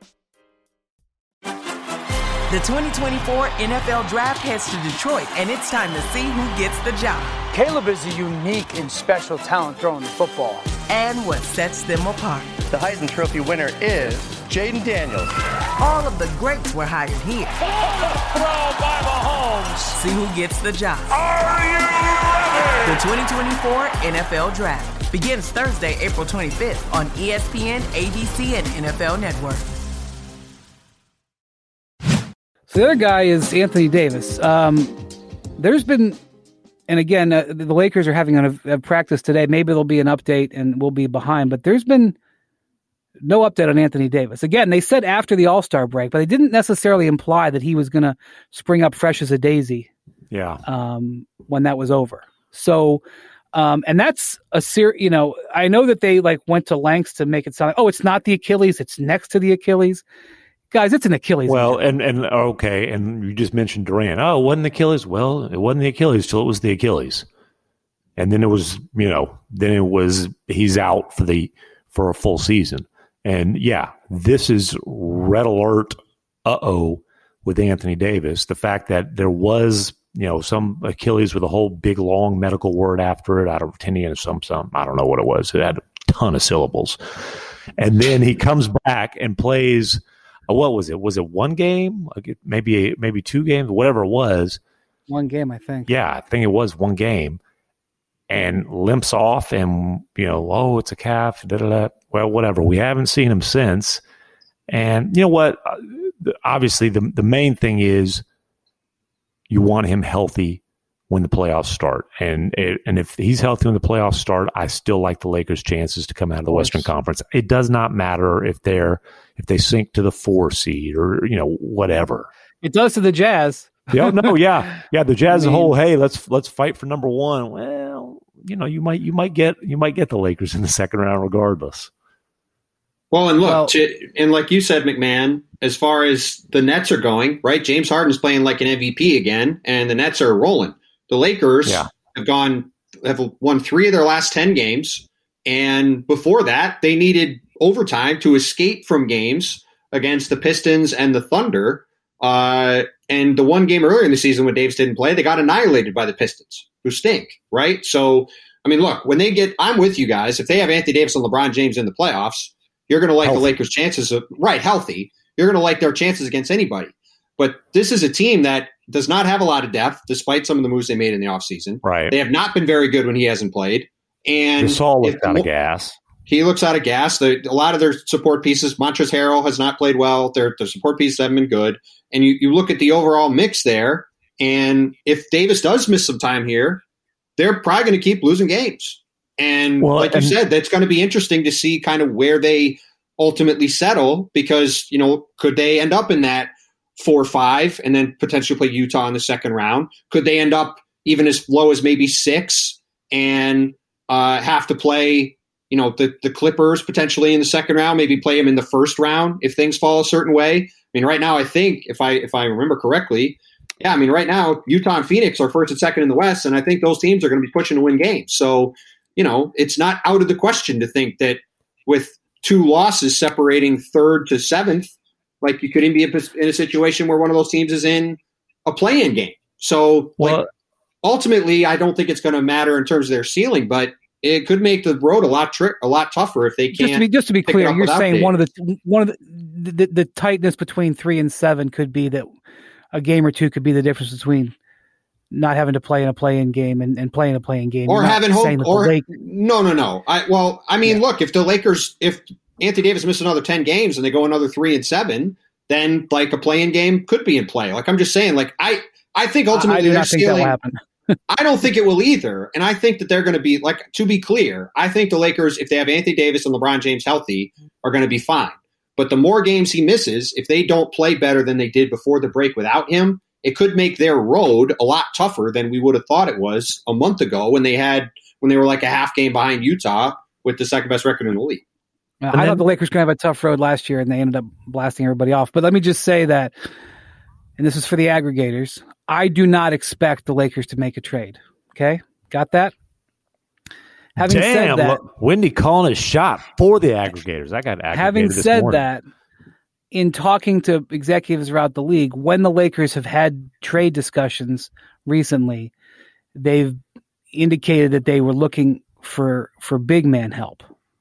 The twenty twenty-four N F L Draft heads to Detroit, and it's time to see who gets the job. Caleb is a unique and special talent throwing the football. And what sets them apart. The Heisman Trophy winner is Jaden Daniels. All of the greats were hired here. Throw by Mahomes. See who gets the job. Are you ready? The twenty twenty-four N F L Draft begins Thursday, April twenty-fifth on E S P N, A B C, and N F L Network. So the other guy is Anthony Davis. Um, there's been, and again, uh, the Lakers are having a, a practice today. Maybe there'll be an update and we'll be behind, but there's been no update on Anthony Davis. Again, they said after the All-Star break, but they didn't necessarily imply that he was going to spring up fresh as a daisy. Yeah. Um, when that was over. So, um, and that's a ser- you know, I know that they like went to lengths to make it sound like, oh, it's not the Achilles, it's next to the Achilles. Guys, it's an Achilles. Well, and, and okay, and you just mentioned Durant. Oh, it wasn't the Achilles. Well, it wasn't the Achilles till it was the Achilles. And then it was, you know, then it was he's out for the for a full season. And yeah, this is red alert, uh-oh, with Anthony Davis. The fact that there was, you know, some Achilles with a whole big, long medical word after it out of tendon or some, some, I don't know what it was. It had a ton of syllables. And then he comes back and plays, uh, what was it? Was it one game? Maybe maybe two games, whatever it was. One game, I think. Yeah, I think it was one game. And limps off and, you know, oh, it's a calf, da-da-da. Well, whatever. We haven't seen him since. And you know what? Obviously, the the main thing is you want him healthy when the playoffs start. And and if he's healthy when the playoffs start, I still like the Lakers' chances to come out of the Western Conference. It does not matter if they're if they sink to the four seed or, you know, whatever. It does to the Jazz. Yeah, no, yeah. Yeah, the Jazz I mean, as a whole, hey, let's let's fight for number one. Well, you know, you might you might get you might get the Lakers in the second round regardless. Well, and look, Well, to, and like you said, McMahon, as far as the Nets are going, right? James Harden's playing like an M V P again, and the Nets are rolling. The Lakers Yeah. have gone have won three of their last ten games, and before that, they needed overtime to escape from games against the Pistons and the Thunder. Uh, and the one game earlier in the season when Davis didn't play, they got annihilated by the Pistons, who stink, right? So, I mean, look, when they get, I'm with you guys. If they have Anthony Davis and LeBron James in the playoffs, you're going to like Healthy. the Lakers' chances of, right, healthy. You're going to like their chances against anybody. But this is a team that does not have a lot of depth, despite some of the moves they made in the offseason. Right. They have not been very good when he hasn't played. And Gasol looked if- out of gas. He looks out of gas. The, a lot of their support pieces, Montrezl Harrell has not played well. Their, their support pieces haven't been good. And you, you look at the overall mix there, and if Davis does miss some time here, they're probably going to keep losing games. And Well, like and- you said, that's going to be interesting to see kind of where they ultimately settle because, you know, could they end up in that four five and then potentially play Utah in the second round? Could they end up even as low as maybe six and uh, have to play – you know, the, the Clippers potentially in the second round, maybe play them in the first round if things fall a certain way. I mean, right now, I think if I if I remember correctly, yeah, I mean, right now, Utah and Phoenix are first and second in the West, and I think those teams are going to be pushing to win games. So, you know, it's not out of the question to think that with two losses separating third to seventh, like you could even be in a situation where one of those teams is in a play-in game. So, Well, like, ultimately, I don't think it's going to matter in terms of their ceiling, but it could make the road a lot tri- a lot tougher if they can't. Just to be just to be pick it clear, up you're without saying Davis. one of the one of the, the the tightness between three and seven could be that a game or two could be the difference between not having to play in a play-in game and, and playing a play-in game, or You're not having saying hope, that or the Lake- no, no, no. I well, I mean, Yeah. look, if the Lakers, if Anthony Davis misses another ten games and they go another three and seven, then like a play-in game could be in play. Like I'm just saying, like I, I think I, I ultimately do their not think that will ceiling. happen. I don't think it will either. And I think that they're going to be, like, to be clear, I think the Lakers, if they have Anthony Davis and LeBron James healthy, are going to be fine. But the more games he misses, if they don't play better than they did before the break without him, it could make their road a lot tougher than we would have thought it was a month ago when they had, when they were like a half game behind Utah with the second best record in the league. Uh, And I then- thought the Lakers could have a tough road last year, and they ended up blasting everybody off. But let me just say that, and this is for the aggregators, I do not expect the Lakers to make a trade. Okay? Got that? Having Damn, said that, look, Wendy calling his shot for the aggregators. I got aggregated having this said morning. that, in talking to executives throughout the league, when the Lakers have had trade discussions recently, they've indicated that they were looking for for big man help,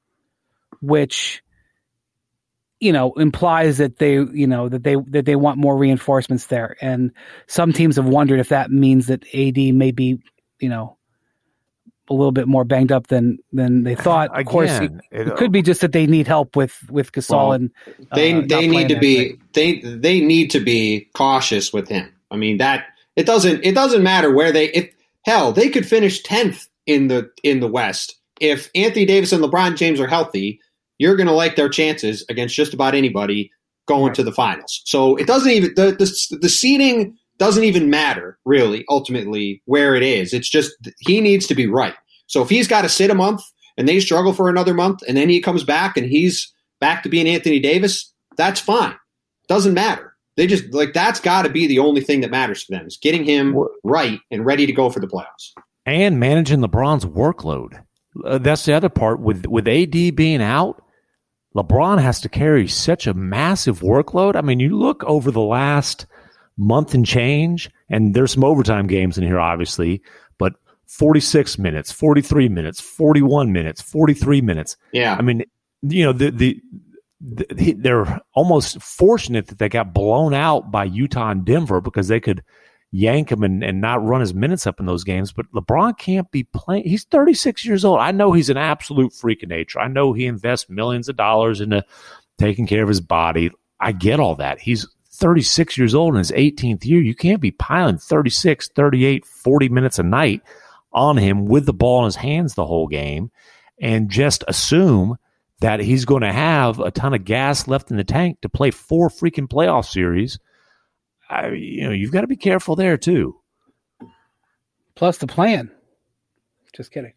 which you know implies that they you know that they that they want more reinforcements there. And some teams have wondered if that means that A D may be you know a little bit more banged up than than they thought. Of course, it, Again, it- it could be just that they need help with with Gasol Well, and They uh, not they playing need to that be great. they they need to be cautious with him. I mean that it doesn't it doesn't matter where they if hell they could finish tenth in the in the West if Anthony Davis and LeBron James are healthy. You're going to like their chances against just about anybody going to the finals. So it doesn't even the the, the seeding doesn't even matter really ultimately where it is. It's just he needs to be right. So if he's got to sit a month and they struggle for another month and then he comes back and he's back to being Anthony Davis, that's fine. Doesn't matter. They just like that's got to be the only thing that matters for them is getting him What- right and ready to go for the playoffs. and managing LeBron's workload. Uh, that's the other part. With with A D being out, LeBron has to carry such a massive workload. I mean, you look over the last month and change, and there's some overtime games in here, obviously, but forty-six minutes, forty-three minutes, forty-one minutes, forty-three minutes. Yeah. I mean, you know, the, the, the they're almost fortunate that they got blown out by Utah and Denver because they could yank him and, and not run his minutes up in those games. But LeBron can't be playing. He's thirty-six years old. I know he's an absolute freak of nature. I know he invests millions of dollars into taking care of his body. I get all that. He's thirty-six years old in his eighteenth year. You can't be piling thirty-six, thirty-eight, forty minutes a night on him with the ball in his hands the whole game and just assume that he's going to have a ton of gas left in the tank to play four freaking playoff series. I, you know, you've got to be careful there too. Plus the plan. Just kidding.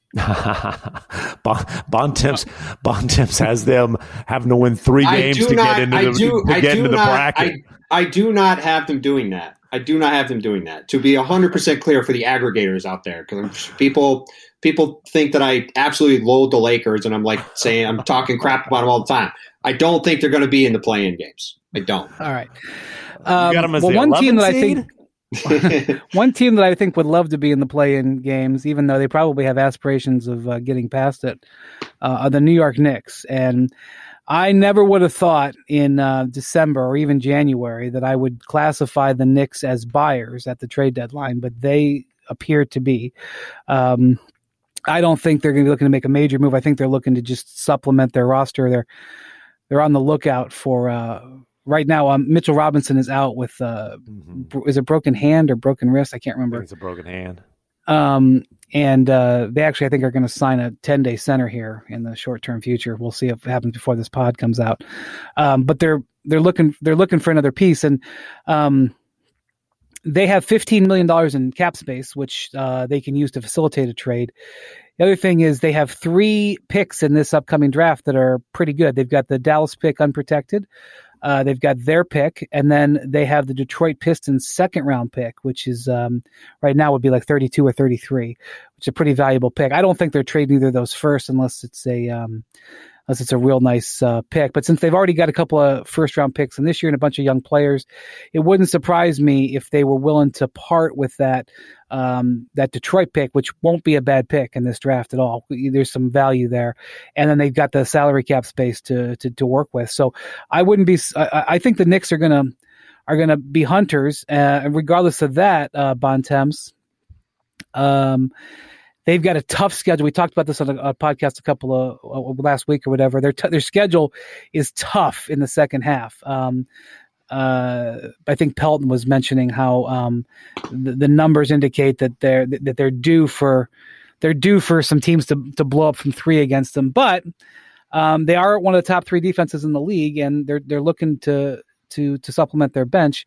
Bontemps Bontemps has them having to win three games to not, get into I the, do, to get into not, the bracket. I, I do not have them doing that. I do not have them doing that. To be one hundred percent clear for the aggregators out there, because people people think that I absolutely loathe the Lakers, and I'm like saying I'm talking crap about them all the time. I don't think they're going to be in the play-in games. I don't. All right. Um, you got them as well, the one team that seed? I think. One team that I think would love to be in the play-in games, even though they probably have aspirations of uh, getting past it, uh, are the New York Knicks. And I never would have thought in uh, December or even January that I would classify the Knicks as buyers at the trade deadline, but they appear to be. Um, I don't think they're going to be looking to make a major move. I think they're looking to just supplement their roster. They're they're on the lookout for. Uh, Right now, um, Mitchell Robinson is out with, uh, mm-hmm. bro- is it broken hand or broken wrist? I can't remember. I think it's a broken hand. Um, and uh, they actually, I think, are going to sign a ten-day center here in the short-term future. We'll see if it happens before this pod comes out. Um, but they're they're looking they're looking for another piece, and um, they have fifteen million dollars in cap space, which uh, they can use to facilitate a trade. The other thing is they have three picks in this upcoming draft that are pretty good. They've got the Dallas pick unprotected. Uh, they've got their pick, and then they have the Detroit Pistons second round pick, which is um, right now would be like thirty-two or thirty-three, which is a pretty valuable pick. I don't think they're trading either of those first unless it's a um, unless it's a real nice uh, pick. But since they've already got a couple of first round picks in this year and a bunch of young players, it wouldn't surprise me if they were willing to part with that um, that Detroit pick, which won't be a bad pick in this draft at all. There's some value there, and then they've got the salary cap space to to, to work with. So I wouldn't be. I, I think the Knicks are gonna are gonna be hunters, uh, regardless of that. Uh, Bontemps. Um. They've got a tough schedule. We talked about this on a, a podcast a couple of uh, last week or whatever. Their t- their schedule is tough in the second half. Um, uh, I think Pelton was mentioning how um, the, the numbers indicate that they're that they're due for they're due for some teams to to blow up from three against them. But um, they are one of the top three defenses in the league, and they're they're looking to to to supplement their bench.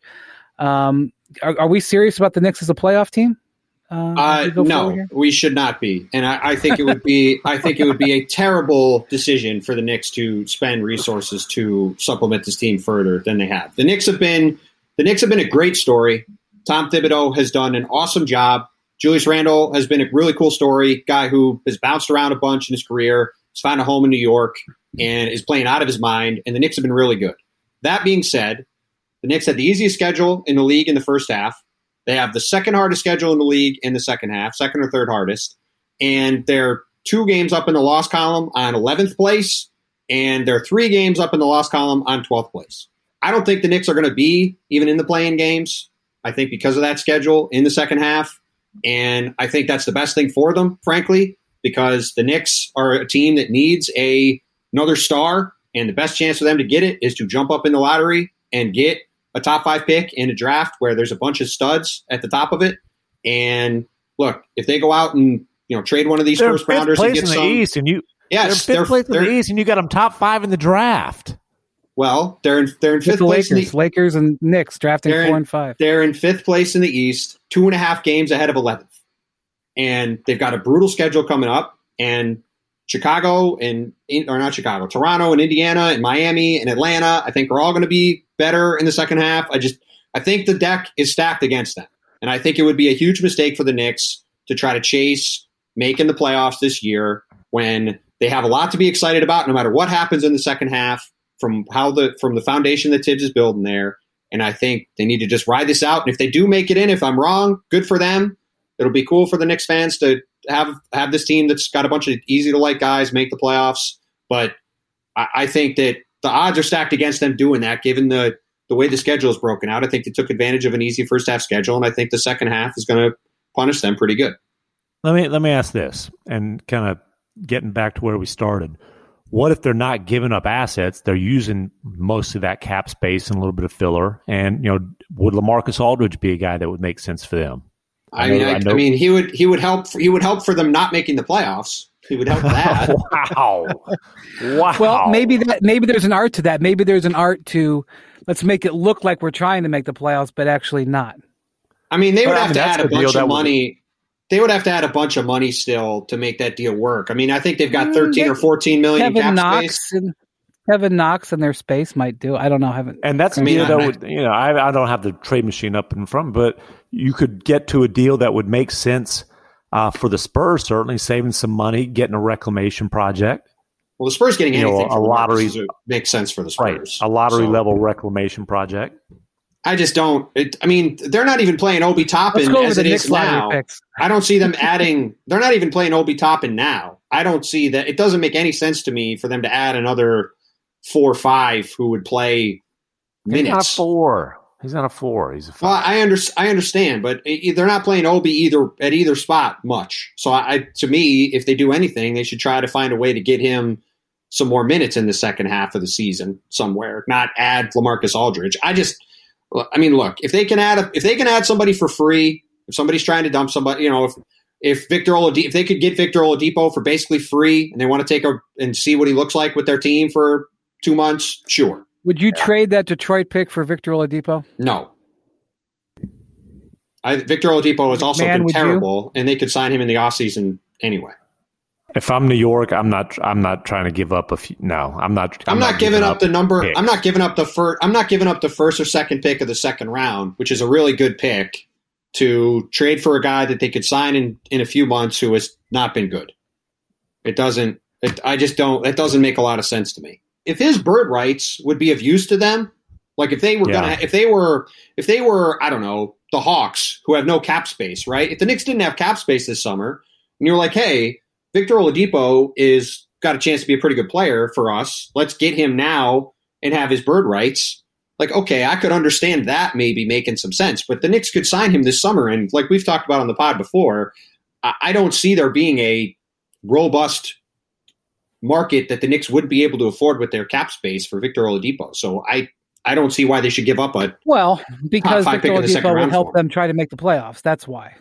Um, are, are we serious about the Knicks as a playoff team? Uh, uh, no, we should not be, and I, I think it would be. I think it would be a terrible decision for the Knicks to spend resources to supplement this team further than they have. The Knicks have been. The Knicks have been a great story. Tom Thibodeau has done an awesome job. Julius Randle has been a really cool story. Guy who has bounced around a bunch in his career, has found a home in New York, and is playing out of his mind. And the Knicks have been really good. That being said, the Knicks had the easiest schedule in the league in the first half. They have the second hardest schedule in the league in the second half, second or third hardest. And they're two games up in the loss column on eleventh place, and they're three games up in the loss column on twelfth place. I don't think the Knicks are going to be even in the play-in games, I think, because of that schedule in the second half. And I think that's the best thing for them, frankly, because the Knicks are a team that needs a another star, and the best chance for them to get it is to jump up in the lottery and get a top five pick in a draft where there's a bunch of studs at the top of it. And look, if they go out and you know trade one of these they're first rounders and get in the some, East, and you yes, they're fifth place in they're, the East, and you got them top five in the draft. Well, they're in they're in fifth the place. Lakers, in the, Lakers and Knicks drafting four in, and five. They're in fifth place in the East, two and a half games ahead of eleventh, and they've got a brutal schedule coming up. And Chicago and or not Chicago, Toronto and Indiana and Miami and Atlanta, I think are all going to be better in the second half. I just I think the deck is stacked against them. And I think it would be a huge mistake for the Knicks to try to chase making the playoffs this year when they have a lot to be excited about no matter what happens in the second half from how the from the foundation that Tibbs is building there. And I think they need to just ride this out. And if they do make it in, if I'm wrong, good for them. It'll be cool for the Knicks fans to have have this team that's got a bunch of easy to like guys make the playoffs. But I, I think that the odds are stacked against them doing that, given the, the way the schedule is broken out. I think they took advantage of an easy first half schedule, and I think the second half is going to punish them pretty good. Let me let me ask this, and kind of getting back to where we started. What if they're not giving up assets? They're using most of that cap space and a little bit of filler. And, you know, would LaMarcus Aldridge be a guy that would make sense for them? I, I mean, know, I, I, I mean, he would he would help. He would help for them not making the playoffs. He would help that. Wow, wow. Well, maybe that maybe there's an art to that. Maybe there's an art to let's make it look like we're trying to make the playoffs, but actually not. I mean, they would but, have I mean, to add a bunch of money. Would... They would have to add a bunch of money still to make that deal work. I mean, I think they've got thirteen mm, or fourteen million Kevin cap Knox space. And Kevin Knox in their space might do. I don't know. I haven't. And that's a I mean, deal that I, would, you know, I, I don't have the trade machine up in front, but you could get to a deal that would make sense uh, for the Spurs, certainly saving some money, getting a reclamation project. Well, the Spurs getting anything you know, a lottery makes sense for the Spurs. Right, a lottery so. level reclamation project. I just don't. It, I mean, they're not even playing Obi Toppin as it is now. Picks. I don't see them adding. They're not even playing Obi Toppin now. I don't see that. It doesn't make any sense to me for them to add another four or five who would play minutes. He's not a four. He's not a four. He's a five. Well, I, under, I understand, but they're not playing Obi either at either spot much. So, I, to me, if they do anything, they should try to find a way to get him some more minutes in the second half of the season somewhere. Not add LaMarcus Aldridge. I just. I mean, look, if they can add a, if they can add somebody for free, if somebody's trying to dump somebody, you know, if if Victor Oladipo, if they could get Victor Oladipo for basically free, and they want to take a and see what he looks like with their team for two months, sure. Would you yeah. trade that Detroit pick for Victor Oladipo? No. I, Victor Oladipo has also Man, been terrible, you? and they could sign him in the offseason anyway. If I'm New York, I'm not. I'm not trying to give up a few. No, I'm not. I'm, I'm not, not giving, giving up, up the number. Picks. I'm not giving up the first. I'm not giving up the first or second pick of the second round, which is a really good pick, to trade for a guy that they could sign in, in a few months who has not been good. It doesn't. It, I just don't. It doesn't make a lot of sense to me. If his bird rights would be of use to them, like if they were yeah. gonna, if they were, if they were, I don't know, the Hawks who have no cap space, right? If the Knicks didn't have cap space this summer, and you're like, hey. Victor Oladipo is got a chance to be a pretty good player for us. Let's get him now and have his bird rights. Like, okay, I could understand that maybe making some sense, but the Knicks could sign him this summer. And like we've talked about on the pod before, I, I don't see there being a robust market that the Knicks would be able to afford with their cap space for Victor Oladipo. So I, I don't see why they should give up a well because Victor Oladipo would help them try to make the playoffs. That's why.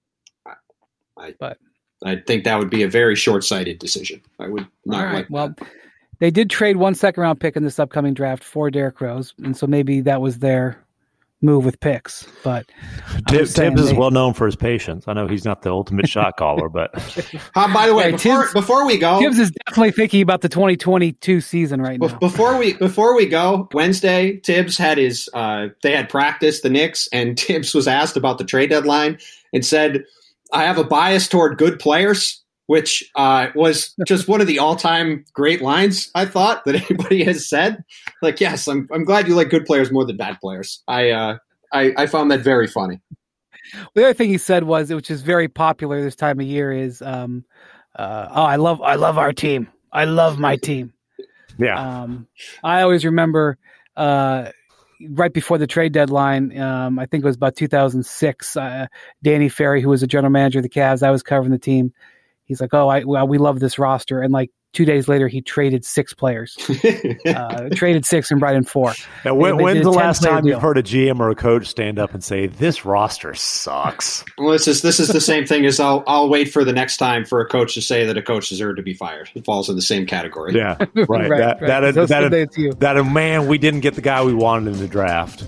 I, but. I think that would be a very short-sighted decision. I would not All right. like well, that. They did trade one second-round pick in this upcoming draft for Derrick Rose, and so maybe that was their move with picks. But Tibbs, Tibbs is they, well known for his patience. I know he's not the ultimate shot caller, but uh, by the way, yeah, before, Tibbs, before we go, Tibbs is definitely thinking about the twenty twenty-two season right now. Before we before we go, Wednesday, Tibbs had his uh, they had practice, the Knicks, and Tibbs was asked about the trade deadline and said, I have a bias toward good players, which uh, was just one of the all-time great lines, I thought, that anybody has said. Like, yes, I'm I'm glad you like good players more than bad players. I uh, I, I found that very funny. The other thing he said was, which is very popular this time of year, is, um, uh, "Oh, I love I love our team. I love my team." Yeah. Um, I always remember. Uh, Right before the trade deadline, um, I think it was about two thousand six, uh, Danny Ferry, who was a general manager of the Cavs, I was covering the team. He's like, oh, I, well, we love this roster. And like two days later, he traded six players. uh, traded six and brought in four. Now, when, when's the last time deal. You've heard a G M or a coach stand up and say, this roster sucks? Well, this is this is the same thing as I'll, I'll wait for the next time for a coach to say that a coach deserved to be fired. It falls in the same category. Yeah, right. right, that, right. That, that, that, that, that, man, we didn't get the guy we wanted in the draft.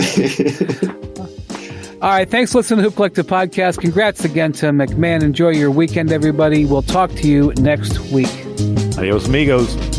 All right, thanks for listening to Hoop Collective Podcast. Congrats again to McMahon. Enjoy your weekend, everybody. We'll talk to you next week. Adios, amigos.